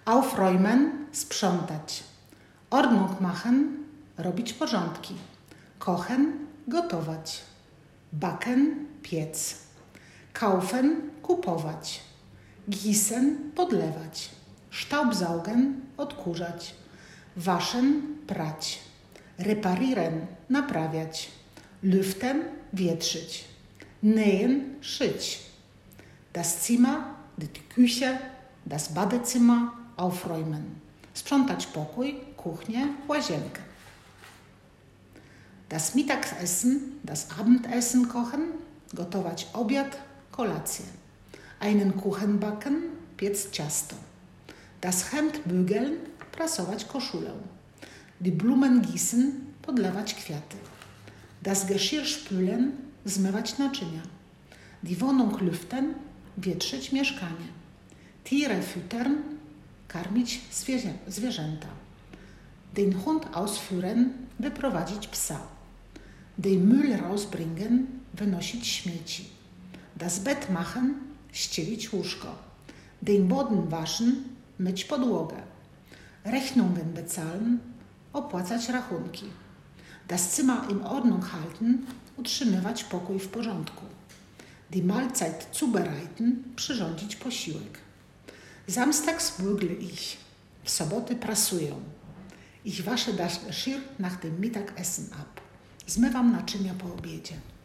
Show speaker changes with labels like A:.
A: Aufräumen, sprzątać. Ordnung machen, robić porządki. Kochen, gotować. Backen, piec. Kaufen, kupować. Gießen, podlewać. Staubsaugen, odkurzać. Waschen, prać. Reparieren, naprawiać. Lüften, wietrzyć. Nähen, szyć. Das Zimmer, die Küche, das Badezimmer, aufräumen. Sprzątać pokój, kuchnię, łazienkę. Das Mittagessen, das Abendessen kochen, gotować obiad, kolację. Einen Kuchen backen, piec ciasto. Das Hemd bügeln, prasować koszulę. Die Blumen gießen, podlewać kwiaty. Das Geschirr spülen, zmywać naczynia. Die Wohnung lüften, wietrzyć mieszkanie. Tiere füttern, karmić zwierzęta. Den Hund ausführen, wyprowadzić psa. Den Müll rausbringen, wynosić śmieci. Das Bett machen, ścielić łóżko. Den Boden waschen, myć podłogę. Rechnungen bezahlen, opłacać rachunki. Das Zimmer in Ordnung halten, utrzymywać pokój w porządku. Die Mahlzeit zubereiten, przyrządzić posiłek. Samstags bügle ich, w soboty prasuję. Ich wasche das Geschirr nach dem Mittagessen ab. Zmywam naczynia po obiedzie.